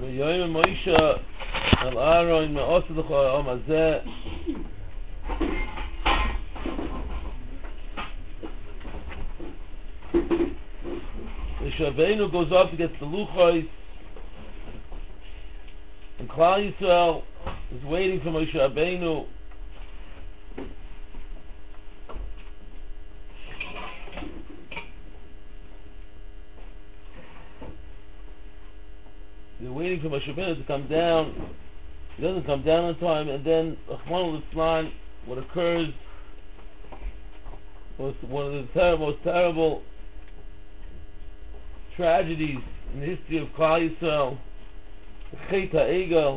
ויום מוישה על אהרון מעושה לך העם הזה Rabbeinu goes up to get the Luchos, and Klal Yisrael is waiting for Moshe Rabbeinu. They're waiting for Moshe Rabbeinu to come down. He doesn't come down on time, and then Rahman al-Islam, what occurs was one of the most terrible tragedies in the history of Klal Yisrael, the Chet HaEgel.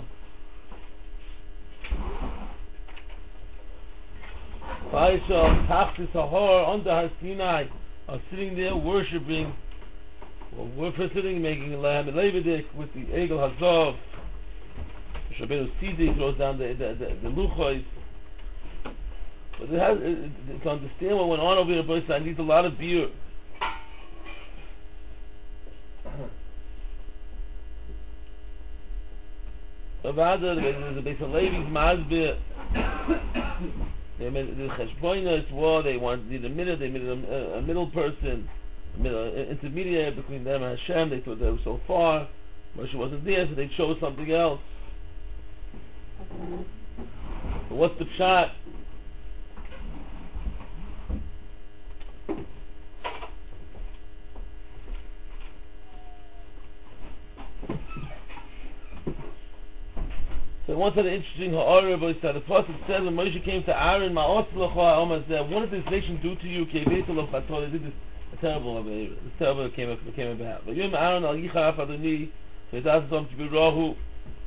Klal Yisrael, Tachtis HaHor, under Har Sinai, are sitting there worshipping, we're sitting making a lamb and Levidik with the Egel Hazov. Shabbat Sidi throws down the Luchos. But to understand what went on over here, I need a lot of beer. There's a base of Levi's Mazbir. They made the Cheshboinah war. They need a minute. They made a middle person, a middle intermediary between them and Hashem. They thought they were so far. Moshe wasn't there, so they chose something else. But what's the pshat? So I once had an interesting ha'ara, but the Prophet said when Moshe came to Aaron, Ma'os l'cha ha'omah said, what did this nation do to you? They did this terrible came about. But Yom Aaron al Yicharaf Adoni, so he's asked him to be Rahu.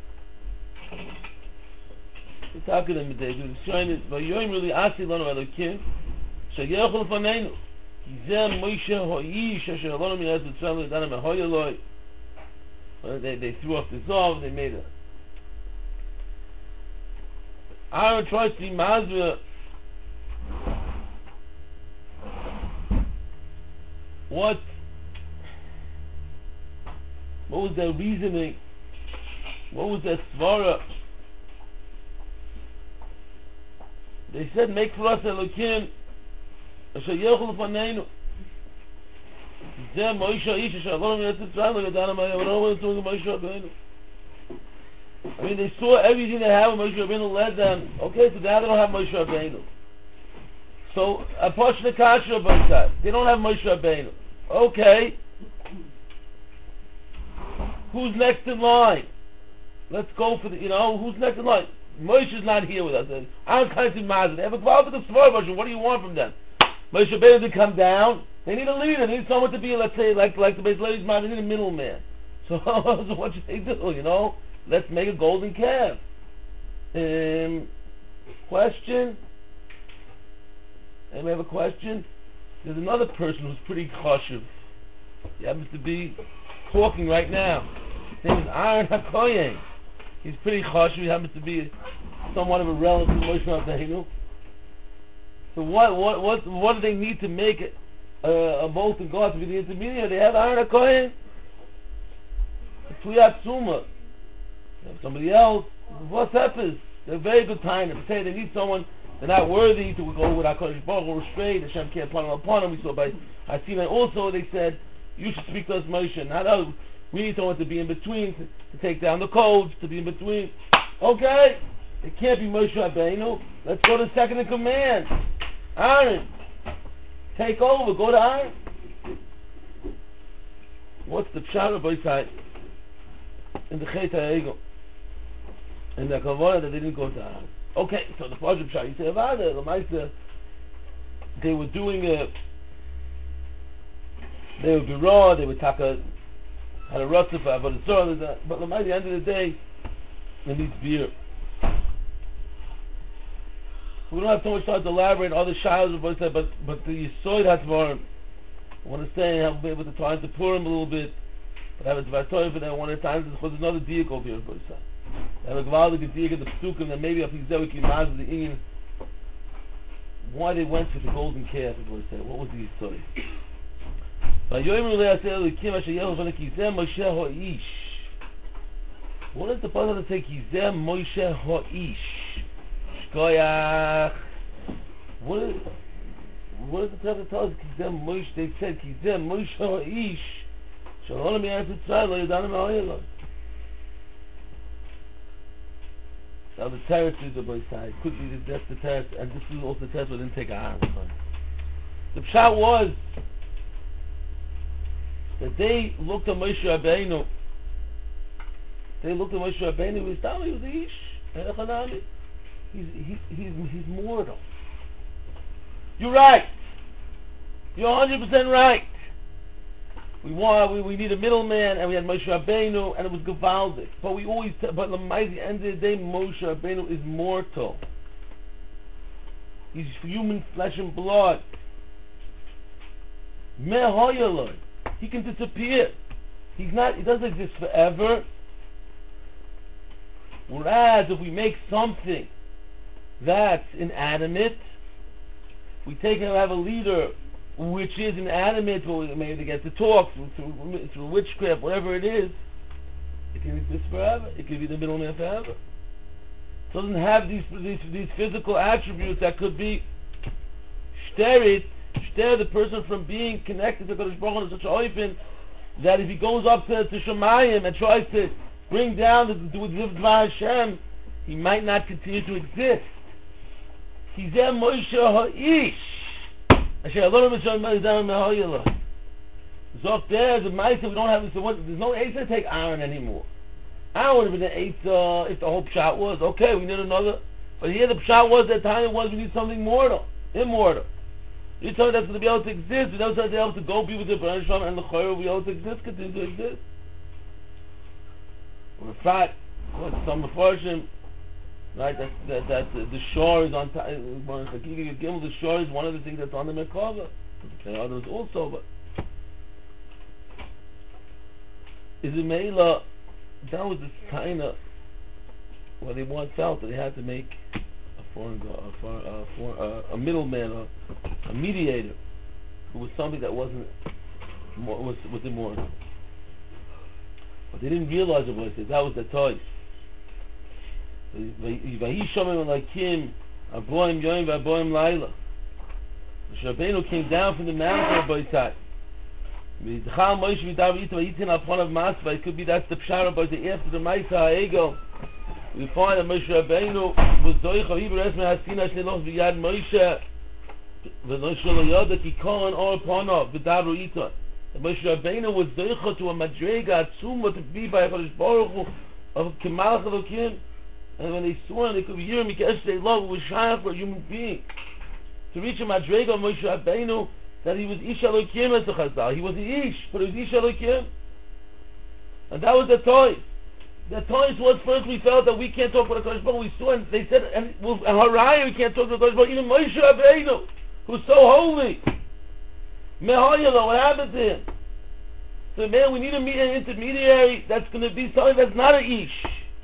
He's talking to him today, he was showing it, but Yom really asked him, Elokim, Shayachol Faneinu, Yizem Moshe Ho'ish, Asher Alonu Mi'ez Yitzrayim L'Danim Ahoyeloi. They threw off the Zov, they made a Aaron tries to be Mazvah. What was their reasoning? What was their svara? They said, make for us Elokim Asher Yechol Faneinu Zeh Moshe Ish Asher Alonu Mi'ez Yitzrayim L'Danim Ahoyeloi. I mean, they saw everything they have when Moshe Rabbeinu led them. Okay, so now they don't have Moshe Rabbeinu. So, a portion of Kasha about that. They don't have Moshe Rabbeinu. Okay. Who's next in line? Let's go for the, who's next in line? Moshe's not here with us. I'm kind of mazed. They have a problem with the Svar version. What do you want from them? Moshe Rabbeinu to come down. They need a leader. They need someone to be, let's say, like the Beis Levi's man. They need a middleman. So what should they do, Let's make a golden calf. Question? Anybody have a question? There's another person who's pretty chashuv. He happens to be talking right now. His name is Aaron HaKoyen. He's pretty chashuv. He happens to be somewhat of a relative of Moshe Rabbeinu. So what do they need to make a molten God to be the intermediary? They have Aaron HaKoyen. Tuyat Suma. Somebody else, what's happens? They're very good time. They say they need someone, they're not worthy to go with HaKadosh Baruch Hu, restrained, Hashem can't put them upon them. We saw by Hasina also, they said, you should speak to us Moshe, not us. We need someone to be in between, to take down the codes, to be in between. Okay, it can't be Moshe Rabbeinu. Let's go to second in command. Aaron, take over, go to Aaron. What's the pshat of Boisai in the Chet HaEgel? In the Kavanah that they didn't go to Aaron. Okay, so the Pajab Shah, you say, Avada, the Maisa, they were doing they would be raw, they would had a Ratzah for Avodah Zarah, but at the end of the day, they need beer. We don't have so much time to elaborate on other shilas of Boisai, but the Yisoid HaTvarim, I want to say, I'll be able to try to pour him a little bit, but I have a Tvartoy for that one at a time, because there's another diak over here of Boisai. I have a gewaldige diak at the Psukim, and maybe if he's there we can imagine the Indian, why they went for the golden calf of Boisai. What was the Yisoid? By Yoim Rulei Aseh Elikim Asher Yelov Anakizem Moshe Ho'ish. What does the Pasuk say? Kizeh Moshe Ha'ish. Shkoyach. What does the Pasuk tell us? Kizeh Moshe. They said Kizeh Moshe Ha'ish. Shalom Eretz Yisrael Lo Yadanim Ha'olam. Now the terrace is the boy side. Could be that's the terrace, and this is also the terrace. We didn't take our arms. The pshat was that they looked at Moshe Rabbeinu. He was a ish. He's mortal. You're right. You're 100% right. We need a middleman, and we had Moshe Rabbeinu, and it was Gavaldik. But we always, but at the end of the day, Moshe Rabbeinu is mortal. He's human flesh and blood. Mehoyaloi. He can disappear. He doesn't exist forever. Whereas if we make something that's inanimate, we take and have a leader which is inanimate, or maybe they get to talk through witchcraft, whatever it is, it can exist forever. It can be the middleman forever. It doesn't have these physical attributes that could be stare the person from being connected to Kadosh Baruch Hu in such a oifen that if he goes up to Shemayim and tries to bring down the Dvar Hashem, he might not continue to exist. Kizeh Moshe Ha'ish. Asher Elohim Mishon Ma'izam Mehoyela. Zok there, the Ma'isa, we don't have this. There's no Eitzah to take Aaron anymore. Aaron would have been an Eitzah if the whole pshat was okay. We need another. But here the pshat was that time it was we need something immortal. You're telling us to be able to exist. We don't say to be able to go be with the Baruch Shem and the Chayr. We able to exist, continue to exist. In fact, some Mefarshim, right? That the shore is on the shore is one of the things that's on the Merkava. The others also, but is it Meila? That was this kind of what they once felt that they had to make a middleman, a mediator, who was something that was immortal. But they didn't realize it was that was the toy. Vayishomim Elakim Aboim Yoim Vaboim Laila. Rabbeinu came down from the mountain of Boisai. V'idchal Moshe v'dav Yitz v'yitzin al pon of Masva. It could be that's the pshara, but after the Maisa Ha'ego, we find that Moshe Rabbeinu was doich aviv resme hasina shneloch v'yad Moshe v'noshel yoda ki kohen or ponav v'dav Yitzon. Moshe Rabbeinu was doich to a madrega atzuma to be by HaKadosh Baruch Hu of Kemalach Elokim. And when they saw him, they could hear him because they love. It was shayach for a human being to reach a madrega of Moshe Rabbeinu that he was Ish Elokim as the Chazal. He was the Ish, but he was Ish Elokim, and that was the toy. The toys was first we felt that we can't talk about the Kodesh Baruch Hu. We saw and they said and Haraya we can't talk about the Kodesh Baruch Hu. Even Moshe Rabbeinu, who's so holy, Mehoyela, what happened to him? So man, we need an intermediary that's going to be something that's not an Ish.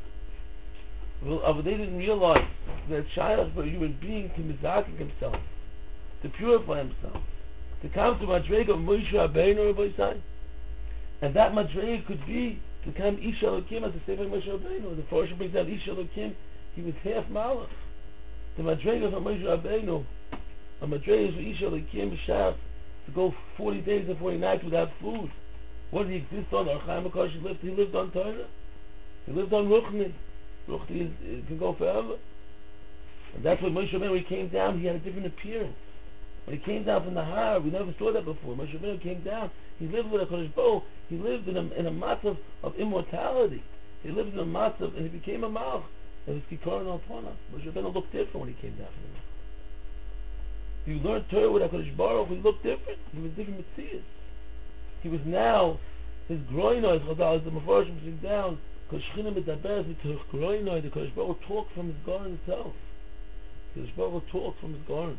Well, they didn't realize that Shayach for a human being to mizakik himself, to purify himself, to come to Madrega of Moshe Rabbeinu, Rabbi Yisai. And that Madrega could be to come Ish Elokim as the same Moshe Rabbeinu. The Forshah brings down Ish Elokim, he was half Malach. The Madrega of Moshe Rabbeinu, a Madrega of Ish Elokim, Shayach, to go 40 days and 40 nights without food. What did he exist on? Archaim HaKadosh, he lived on Torah. He lived on Ruchni. Ruchni can go forever. And that's when Moshe Rabbeinu, when he came down, he had a different appearance. When he came down from the Har, we never saw that before. Moshe Rabbeinu came down, he lived with a Kodesh Baruch Hu, he lived in a matzav of immortality. He lived in a matzav, and he became a Malach. It was Kikoran Al-Pona. Moshe Rabbeinu looked different when he came down from the Malach. If you learned Torah with a Kodesh Baruch Hu, he looked different. He was different Metzias. He was now, his groinoi, as the Mefarshim sing down, the Kodesh Baruch Hu talked from his garden itself. The Kodesh Baruch Hu talked from his garden.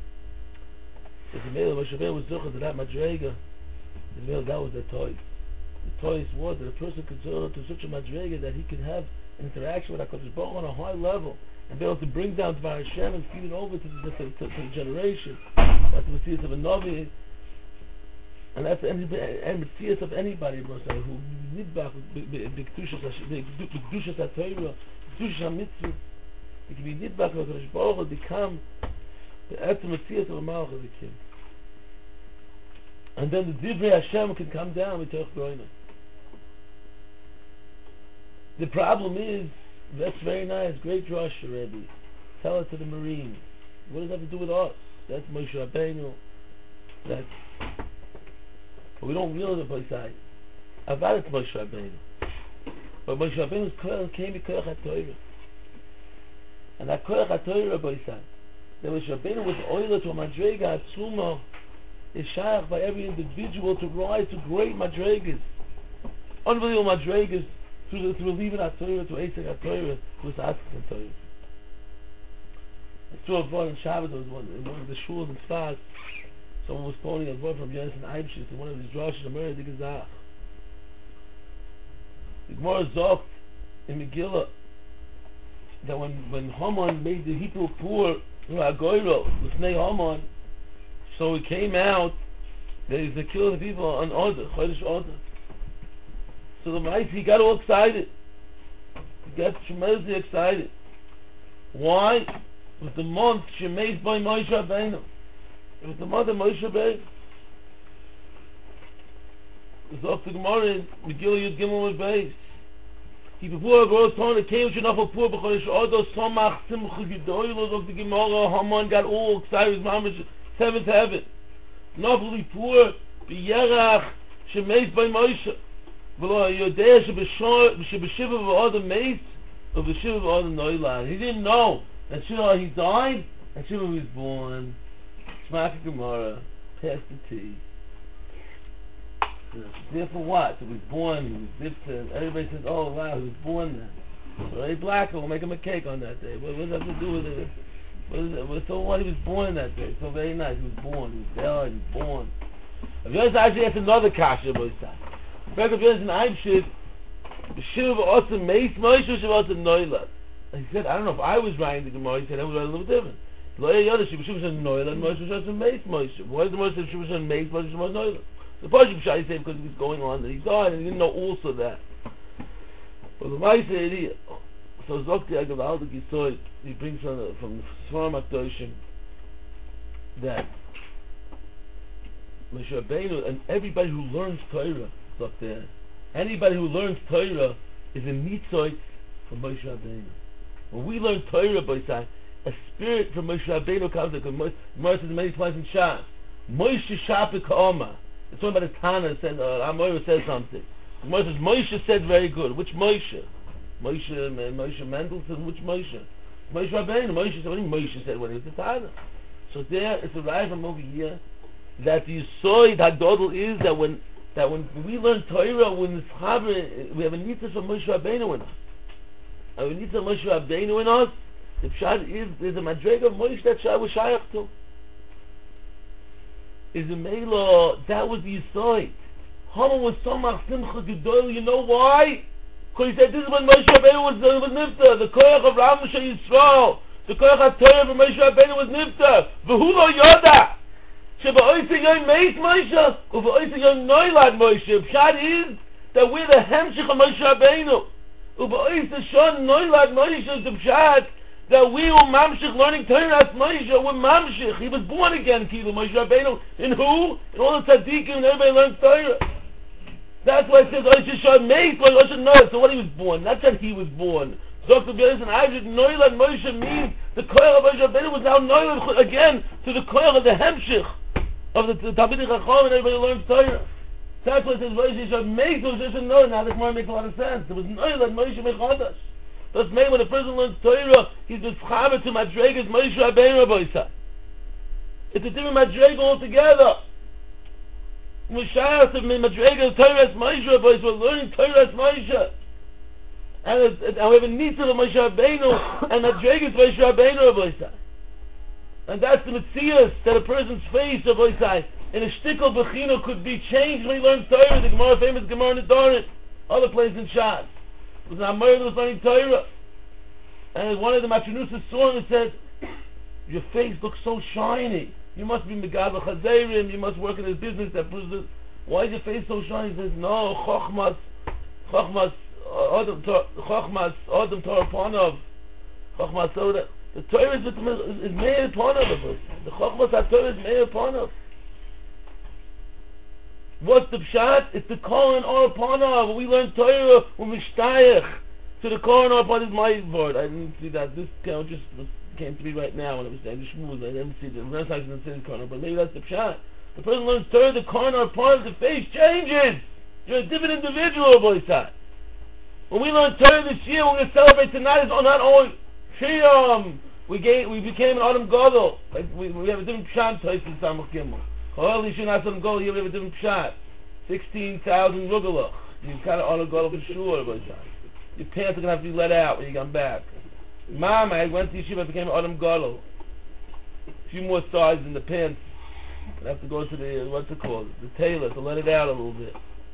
If the Mele Moshe Rabbeinu was zuchah to that madrega, that was the toys. The toys was that a person could zuchah to such a madrega that he could have an interaction with HaKadosh Baruch Hu on a high level and be able to bring down Dvar Hashem and feed it over to the generation. That's the Messias of a Navi. And that's any Metzias of anybody, bro, who nidbach b'kedushas HaTorah, b'kedushas HaMitzvah. It can be nidbach of HaKadosh Baruch Hu, become the etzem Metzias of a Malach of the Kim. And then the Divrei Hashem can come down with Torah Groina. The problem is, that's very nice, great Rosh Rebbe. Tell it to the Marines. What does that have to do with us? That's Moshe Rabbeinu. That's... But we don't realize it by side. Avad it's Moshe Rabbeinu. But Moshe Rabbeinu's Koyach came with Koyach HaTorah. And that Koyach HaTorah by side. That Moshe Rabbeinu was oiled to a Madrega Atzuma is shayach by every individual to rise to great Madregas. Unbelievable Madregas through Levin HaTorah, to Esek HaTorah, to Asik HaTorah. I saw a word on Shabbat, in one of the shuls in Tzfat. Someone was quoting a word from Yonasan Eibshitz in one of his drashos, Amar Dik Zach. The Gemara zogt in Megillah that when Haman made the Hebrew poor, Agoiro, L'fnei Haman, so it came out that he's the killer of people on Order, Chodesh Order. So the Maisi, he got all excited. He got tremendously excited. Why? With the month she made by Moshe Rabbeinu. It was the mother Moshe Rabbeinu. It's off the Gemara in Megillah Yud Gimel with Beis. He before a gross tone, it came to Nafal Pur B'chodesh Ordo Somach Simcha Gedoylos of the Gemara. Haman got all excited with Mamash 7th heaven. Nafal Pur B'Yerach she made by Moshe. V'lo Yodea Shebeshiva V'Odom Meis of the Shiva V'Odom Noilad. He didn't know that Shiva he died and Shiva was born. Shmaka Gemara, pass the tea. Therefore what? He was born, he was zipped, everybody says, oh wow, he was born then. So hey Blacker, we'll make him a cake on that day. What does that have to do with it? So what? He was born that day. So very nice, he was born, he was there, he was born. If you actually that's another kasha, boy, back of yours in Eibshit, Shiva V'Otzim Meis Moshe Shiva Noilad. He said, I don't know if I was writing the Gemara, he said that was a little different. Lo Yoda Shiva Noilad Moshe Shiva Meis Moshe. Why is the Moshe Shiva Meis Moshe Shiva Noilad? The Pasuk Pshat he said because he was going on that he died and he didn't know also that. But the Maisa idea. So Zokti Agavaldik Yisoid, he brings from the Sfarim HaKadoshim that Moshe Rabbeinu and everybody who learns Torah, there. Anybody who learns Torah is a nitzoit from Moshe Rabbeinu. When we learn Torah, by side, a spirit from Moshe Rabbeinu comes. Because Moshe says many times in Shas, Moshe Shapik Ha'oma. It's one by the Tana said, Amoira says something. Moshe said very good. Which Moshe? Moshe Mendelssohn. Which Moshe? Moshe Rabbeinu. Moshe said. What did Moshe said when he was the Tana? So there, it's a right from over here that the Yisoid Hagdodel is that when we learn Torah, when it's Chaber, we have a nitzah from Moshe Rabbeinu in us. And we need some Moshe Rabbeinu in us. The Pshat is, there's a Madrega of Moshe that Shai was Shayach to. Is a Mela, that was the Yisoid. Haman was Samach Simcha Gedoyl, you know why? Because he said, this is when Moshe Rabbeinu was Nifta, the Koyach of Ram Moshe Yisrael, the Koyach HaTorah of Moshe Rabbeinu was Nifta. V'hu lo yoda. Sheba'oisa yoy meis Moshe, u'va'oisa yoy noilad Moshe. Pshat is that we're the Hemshich of Moshe Rabbeinu. U'va'oisa shon noilad Moshe is the Pshat that we were Mamshich learning Torah as Moshe. We're Mamshich. He was born again, Kilu Moshe Rabbeinu. In who? In all the tzaddikim, and everybody learns Torah. That's why it says Oisha shon meis, like Oisha noilad. So when he was born, not that he was born. Dr. Beres and Isaac noilad Moshe means the Koyach of Moshe Rabbeinu was now noilad again to the Koyach of the Hemshich of the Talmidei Chacham, and everybody learns Torah. That's why it says Moshe Yisrael Meis was just a no. Now this more makes a lot of sense. There was no like Moshe Mechadash. That's made when a person learns Torah, he's mischaber to Madregas Moshe Rabbeinu Rabbeinu. It's a different Madrega altogether. Moshe of Madregas Torah as Moshe Rabbeinu. We're learning Torah as Moshe, and we have a nitzah of Moshe Rabbeinu and Madregas Moshe Rabbeinu Rabbeinu. And that's the Metzias that a person's face of Oisai in a shtickle bechino could be changed when he learns Torah. The Gemara, famous Gemara in Nedarim, other places in Shas. It was an Amor that was learning Torah. And one of the Matrinusa saw him and said, your face looks so shiny. You must be Megad Chazerim, you must work in this business that Why is your face so shiny? He says, no, Chochmas, Adam Torah Panav. Chochmas, so that the Torah is Meir Panav. The Chochmas HaTorah is Meir Panav. What's the pshat? It's the Kohen Or Panav. We learn Torah when we shtayach. So the Kohen Or Panav is my word. I didn't see that. This just came to me right now when I was saying the shmuz. I didn't see the Renaissance in the Kohen Or, but maybe that's the pshat. The person learns Torah, the Kohen Or Panav, the face changes. You're a different individual, boy. When we learn Torah this year, we're going to celebrate tonight. It's not only Shiyam. We became an Adam Gadol. Like we have a different pshat in Samach Gimel. Holy Shinasam Gadol, you have a different pshat. 16,000 rugalach. You kind of Adam Gadol for sure, boy. Your pants are going to have to be let out when you come back. Mom, I went to yeshiva, I became an Adam Gadol. A few more sizes in the pants. I have to go to the, what's it called? The tailor to let it out a little bit.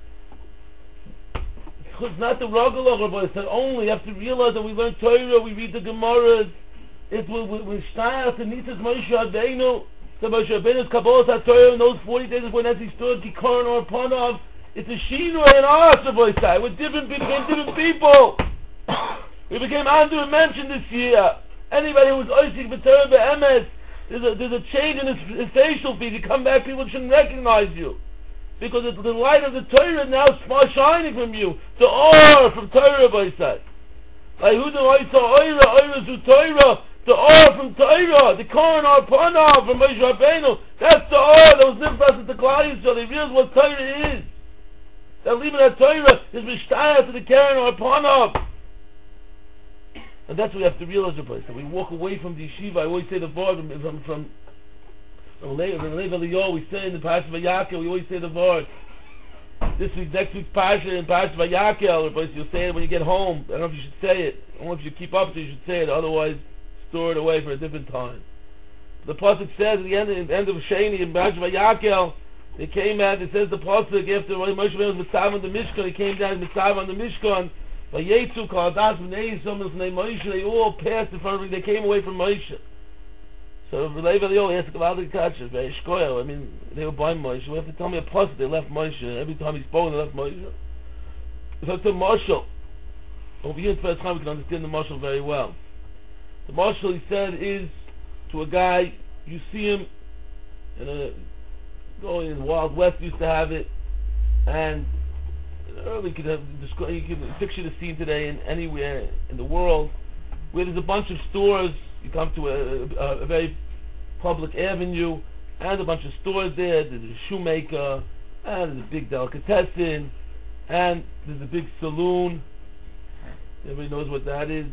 It's not the Rogalach, but it's only. You have to realize that we learn Torah, we read the Gemaras. It's when Shtayach and Nitzas Moshe Rabbeinu, so Moshe Rabbeinu's Kabbalah HaTorah in those 40 days before Nancy stood, Kikoron or Panav. It's a Shinui in us, we're different, we became different people. We became under-mentioned this year. Anybody who's Oisik B'Torah B'Emes, there's a change in his facial features. You come back, people shouldn't recognize you. Because the light of the Torah now is shining from you. The or from Torah, by side. Like who the Oira to Torah, the or from Torah, the Kohen or Panav from Moshe Rabbeinu. That's the or that was nifras at the Klal Yisrael. They realize what Torah is. That leaving that Torah is mishtayah to the Kohen or Panav. And that's what we have to realize about. That we walk away from the yeshiva. I always say the word from Lev Eliyahu, we say in the Parashat Vayakel, we always say the word. Next week's Parashat in Parashat Vayakel, but you'll say it when you get home. I don't know if you should say it. I don't know if you keep up, so you should say it. Otherwise, store it away for a different time. The pasuk says at the end of Sheni in Parashat Vayakel, they came out. It says the pasuk after Moshe Rabbeinu was mitzav on the Mishkan, he came down mitzav on the Mishkan. Vayetzu kol adas b'nei Yisrael b'nei Moshe. They all passed in front of him. They came away from Moshe. So Lev Eliyahu asked about the kachas, very shkoyel. I mean, they were by Moshe. You have to tell me a pasuk they left Moshe. Every time he spoke, they left Moshe. If it's a marshal, over here in Tzfas Chaim, we can understand the marshal very well. The marshal, he said, is to a guy, you see him going in the Wild West, used to have it, and early you can picture the scene today in anywhere in the world where there's a bunch of stores. You come to a very public avenue, and a bunch of stores there. There's a shoemaker, and there's a big delicatessen, and there's a big saloon. Everybody knows what that is.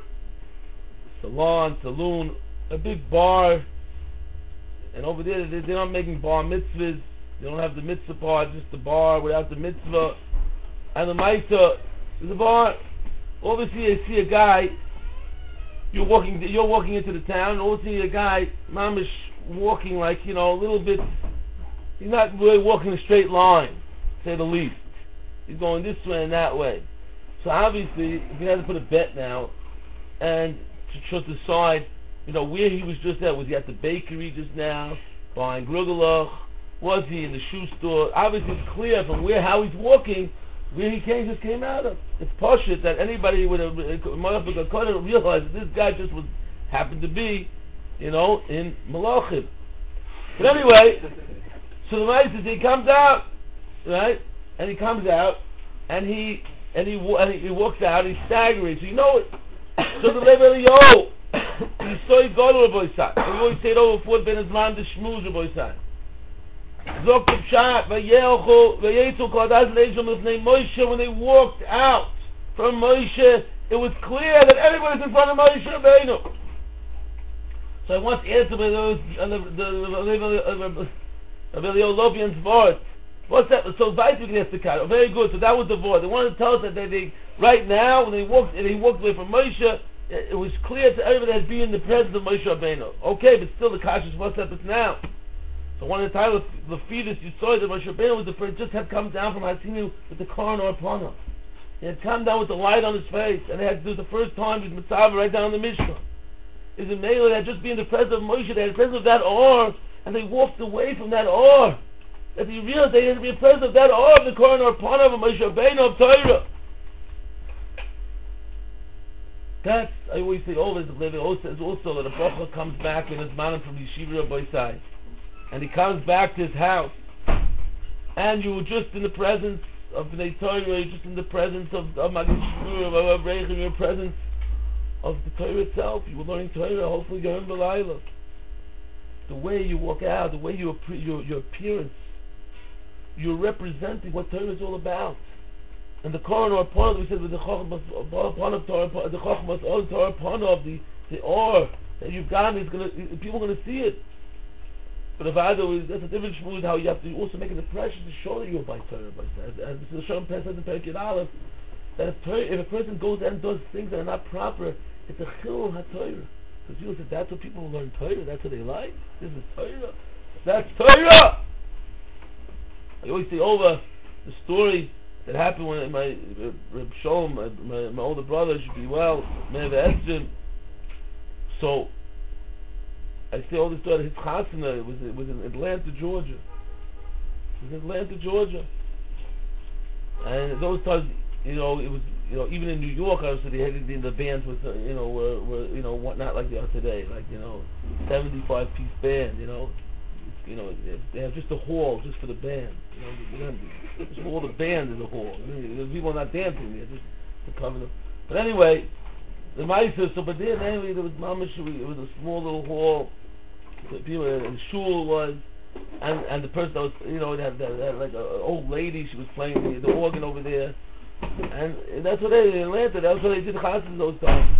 Saloon, a big bar. And over there, they're not making bar mitzvahs. They don't have the mitzvah part, just the bar without the mitzvah. And the Maisa, there's a bar. Obviously, you see a guy. You're walking into the town, and all of a sudden a guy, mamish, walking like, a little bit. He's not really walking a straight line, to say the least. He's going this way and that way. So obviously, if you had to put a bet now, and to decide, where he was just at. Was he at the bakery just now, buying grugelach? Was he in the shoe store? Obviously, it's clear from how he's walking, where he just came out of. It's poshut that anybody would have realized that this guy just happened to be, in Malachim. But anyway, so the Maisa says he comes out, right? And he comes out, and he walks out. He's staggering. So so the Lev Eliyahu, he saw he got to Rabbi Yisrael. We always say it over before Ben Azman the Shmuz Rabbi Yisrael. Zok the Pshat, Vayetzu kol adas b'nei Yisrael b'nei Moshe. When they walked out from Moshe, it was clear that everybody's in front of Moshe Rabbeinu. So I want to answer by those Rabbi Eliyahu Lopian's voice. What's that? So Vayetzu can ask the cat. Very good. So that was the voice. They wanted to tell us that they right now when they walked away from Moshe, it was clear to everybody that being in the presence of Moshe Rabbeinu. Okay, but still the kasha is what's up now. So one of the titles, the fetus, you saw that Moshe Rabbeinu was the first, just had come down from Hasinu with the Kohen or Panav. He had come down with the light on his face, and they had to do the first time with Mitzvah right down in the Mishkan. Is it Mele that just being in the presence of Moshe, they had the presence of that or, and they walked away from that or. that you realize that you have to be a presence of that awe of the Kohen or Panav of Moshe Rabbeinu of Torah. That's, I always say, always, the Levi says also that a Bracha comes back in his man from Yeshiva Rabbi Sai, and he comes back to his house, and you were just in the presence of Bnei Torah, you're just in the presence of Maggid Shmur, of Avrechim, you're in the presence of the Torah itself. You were learning Torah, hopefully you're in B'layla. The way you walk out, the way your appearance, you're representing what Torah is all about. And the Kohen or Panav, we said with the Chochmas of Torah Panav, the or that you've gotten is gonna, people are gonna see it. But if that's a different shmuz, how you have to also make an impression to show that you're by Torah. As the Shalom Pen says in Perek Aleph, that if a person goes and does things that are not proper, it's a chilul haTorah. Because people say that's what people learn Torah, that's what they like. This is Torah. That's Torah. I always say over the story that happened when my Reb Shalom, my older brother, should be well, Me'ev Esrim. So I say all this story. His chasana was in Atlanta, Georgia. It was in Atlanta, Georgia. And those times, it was, even in New York, I was the bands was, were not like they are today, 75-piece band, they have just a hall just for the band, just for all the band in the hall. The people are not dancing there, just to cover them. But anyway, the Maisa, but then anyway, there was mamash, it was a small little hall, the people, and shul was, and the person that was, it had like an old lady, she was playing the organ over there. And that's what they in Atlanta. That's what they did chasnas those times.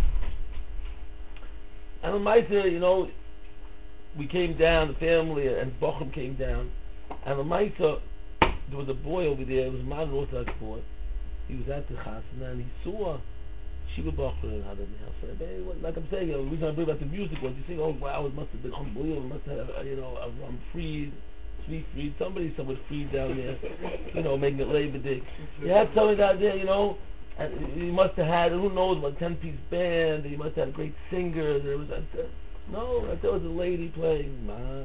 And on Maisa, we came down, the family and Bochum came down. And on Maisa, there was a boy over there. It was a modern Orthodox boy. He was at the chasna and he saw Shiva Bachar and had in the house. Like I'm saying, the reason I bring about the music was you think, oh wow, it must have been unbelievable. It must have, I'm freed. Freed, somebody somewhat freed down there, making it Labor Day. You had somebody down there, and he must have had, who knows, what 10-piece band, he must have had a great singer. There was there was a lady playing,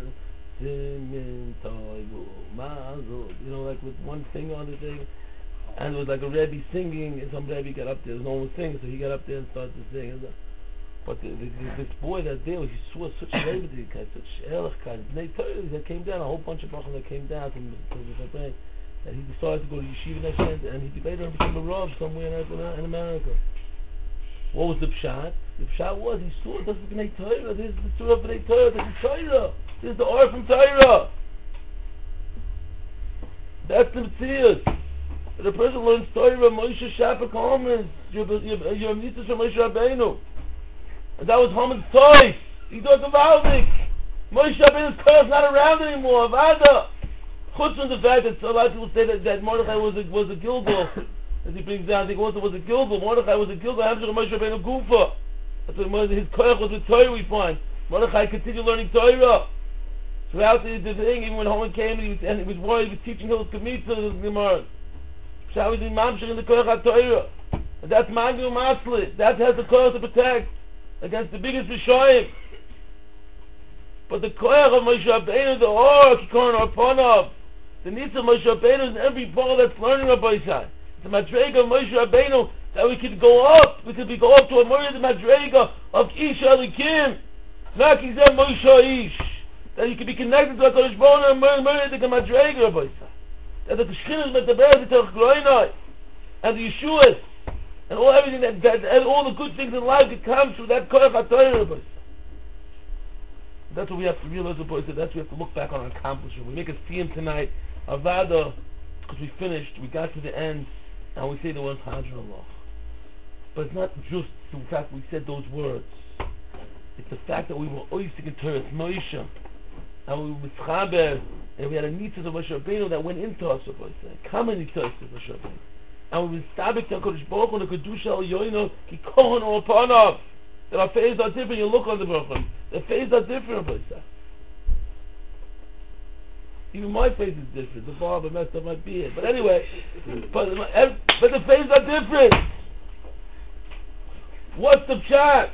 like with one finger on the thing, and it was like a Rebbe singing, and some Rebbe got up there, no one was singing, so he got up there and started to sing. But this boy that there, he saw such levity, such ehrlichkeit, that came down, a whole bunch of brachas that came down from the thing, that he decided to go to yeshiva next year, and he later became a rav somewhere in America. What was the pshat? The pshat was, he saw, this is B'nai Torah, this is the surah of B'nai Torah, this is Torah, this is the or from Torah. That's the Metzias. The person learns Torah, Moshe Shapar Kalman, you're a mitzvah from Moshe Rabbeinu. And that was Haman's choice. He thought the Valdik. Moshe Rabbeinu's car is not around anymore. Avada. Chutz from the fact that a lot of people say that Mordechai was a Gilgal, as he brings down. I think also was a Gilgal. Mordechai was a Gilgal. Hamshach Moshe Rabbeinu Gufa. That's what his koyach was with Torah. We find Mordechai continued learning Torah throughout the thing. Even when Haman came and he was worried, he was teaching Hilchos Kemitza to the Gemara. Shall we do Mamshach in the koyach Torah? And that's Magil Maslit. That has the koyach to protect against the biggest Rishoyim. But the koyach of Moshe Rabbeinu, the or Kikorin or Panav, the needs of Moshe Rabbeinu is every ball that's learning Rabbi Yisai. The madrega of Moshe Rabbeinu, that we could go up, go up to a more the madrega of Ish Alikim, not Kizem Moshe Ish, that you could be connected to a Kodesh Baruch and more the madrega Rabbi Yisai. That the Shchinas met the Beres Tzach Gloinai, and the Yeshuas, and everything and all the good things in life that comes through that koyach HaTorah. That's what we have to realize. That's what we have to look back on our accomplishment. We make a theme tonight, Avada, because we finished, we got to the end, and we say the words Hadra Allah. But it's not just the fact we said those words. It's the fact that we were oisik in Torah, Moshe, and we were mischaber, and we had a nitzah of Moshe Rabbeinu that went into us, common nitzah of Moshe Rabbeinu. And we established the Kodesh Baruch Hu, the Kedusha Al Yoino, Ki Kohen or Panav. That our faces are different. You look on the Baruch Hu. The faces are different, even my face is different. The barber messed up my beard. But anyway, but the faces are different. What's the pshat?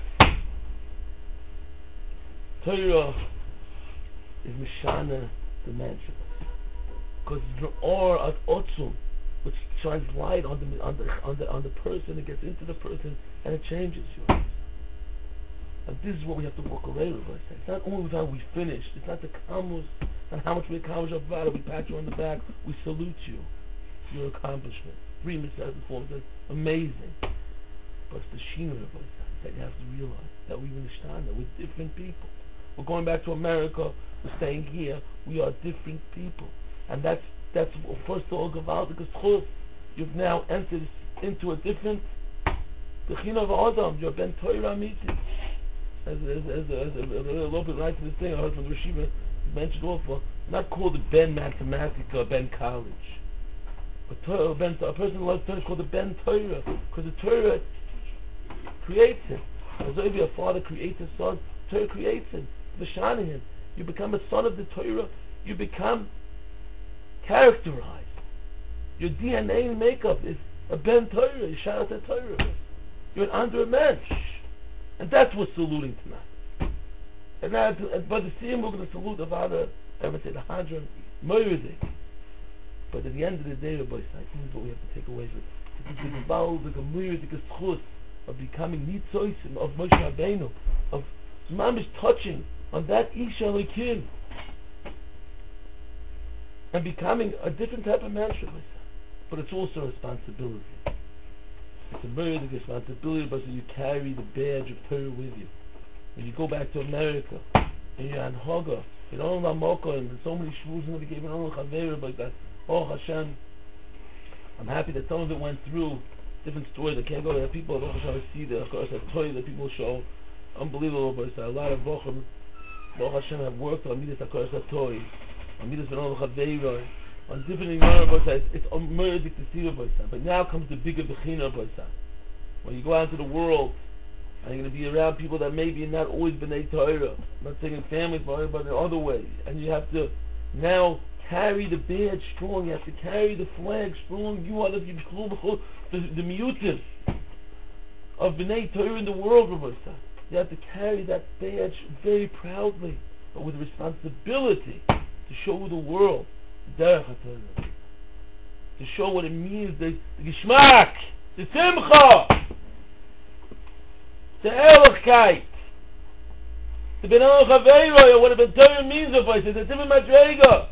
Torah is Mishana the mantra. because it's an or at otzum, which shines light on the person. It gets into the person and it changes you. And this is what we have to walk away with. It's not only with how we finish. It's not the kamus, not how much we accomplish up about it. We pat you on the back. We salute you for your accomplishment. 3 Messiahs and 4 Messiahs, amazing. But it's the sheener of us that you have to realize that we understand that we're different people. We're going back to America. We're staying here. We are different people, and that's first of all Gavaldik Zchus. You've now entered into a different Bechina of Adam. You're Ben Torah Amiti. As a little bit right to this thing I heard from the Rashiva, he mentioned also, not called a Ben Mathematica or Ben College. A person who loves Torah is called a Ben Torah, because the Torah creates him. As if your father creates a son, Torah creates him, V'shani him. You become a son of the Torah, you become characterized. Your DNA and makeup is a Ben Torah, you shout out the Torah. You're an under a mensch. And that's what's saluting tonight. But the same we're going to salute Avada, I would say the Hadron, Moirdik. But at the end of the day, Rabbi Sai, this is what we have to take away from it. This is the Gavaldik, a Moirdik, a Zchus of becoming Nitzoisim, of Moshe Rabbeinu, of Mamish touching on that Isha Elokim, and becoming a different type of man, Rabbi Sai. But it's also a responsibility. It's a very big responsibility, but so you carry the badge of Torah with you. When you go back to America, and you're on Haga, you don't know Mokka, and so many shvus in the cave, and all Chavera, like that. Oh Hashem, I'm happy that some of it went through different stories. I can't go there. People at Hashem see the Torah that people show. Unbelievable, but a lot of Bochum, Hashem have worked on Midas HaKodesh HaTorah, on Midas Benol Chavera, on different Boysa. It's unmurdik to see the Boysa. But now comes the bigger Bechina Boysa. When you go out into the world and you're going to be around people that maybe not always B'nai Torah, I'm not saying in families, but in other ways, and you have to now carry the badge strong. You have to carry the flag strong. You are the miutim of B'nai Torah in the world, Boysa. You have to carry that badge very proudly, but with responsibility to show the world Derech HaTorah, to show what it means, the Geschmack, the Simcha, the Ehrlichkeit, the Benal Chaveiro, what a Torah means of us. It's a different Madrega.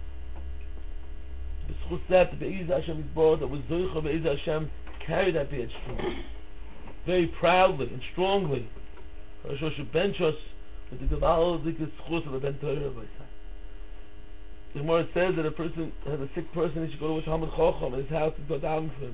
The Schus that the Be'ez Hashem is born, that was Zoicha Be'ez Hashem, carry that badge strong, very proudly and strongly. Hashem should bench us with the Gavaldik Zchus of the Ben Torah. The Gemara says that a person has a sick person, he should go to a Talmud Chacham in his house and go down for him.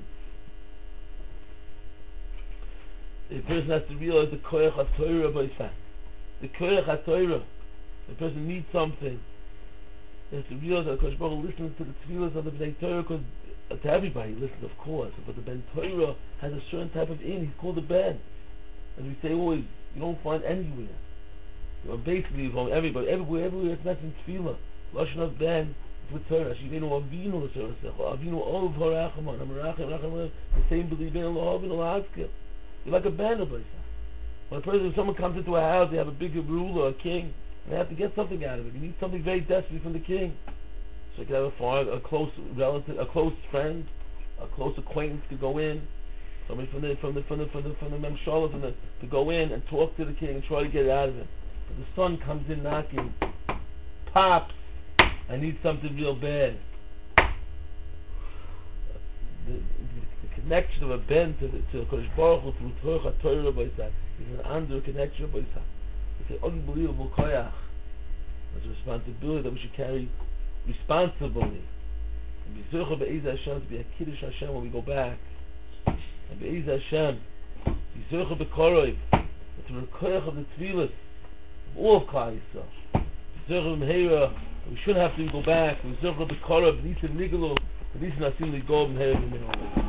The person has to realize the Koyach HaTorah by Sa. The Koyach HaTorah. The person needs something. He has to realize that Kodesh Baruch Hu listens to the tefillas of the Bnei Torah, because to everybody he listens, of course, but the Ben Torah has a certain type of in. He's called a Ben. As we say always, you don't find anywhere. You know, basically, from everywhere it's mentioned tefillah. Lashon of Ben with Torah. Shivenu Avinu L'Torah. Avinu Ov Harachamon. Amarachem Rachamon. The same believe in Elohim and Elohim. You're like a band of places. When someone comes into a house, they have a big ruler, a king, and they have to get something out of it. You need something very desperately from the king. So you can have a close relative, a close friend, a close acquaintance to go in. Somebody from the Memshala to go in and talk to the king and try to get it out of him. But the son comes in knocking. Pops, I need something real bad. The connection of a ben to Kodesh Baruch Hu through Torah is an under connection. It's an unbelievable koyach. It's a responsibility that we should carry responsibly. And be zurcha be'ez Hashem, to be a kiddush Hashem when we go back. And be'ez Hashem, be zurcha be'korov, to the koyach of the tefillas of all of Klal Yisrael. We shouldn't have to go back. We zurcha be'korov, nisim nigelu, nisim nasim ligov,